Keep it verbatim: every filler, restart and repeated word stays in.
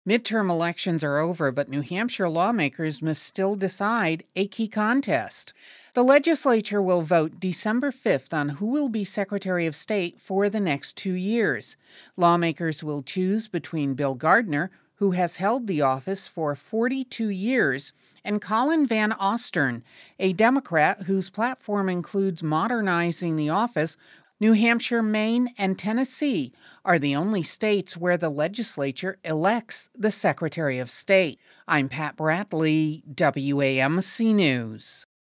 Midterm elections are over, but New Hampshire lawmakers must still decide a key contest. The legislature will vote December fifth on who will be Secretary of State for the next two years. Lawmakers will choose between Bill Gardner, who has held the office for forty-two years, and Colin Van Ostern, a Democrat whose platform includes modernizing the office. New Hampshire, Maine, and Tennessee are the only states where the legislature elects the Secretary of State. I'm Pat Bradley, W A M C News.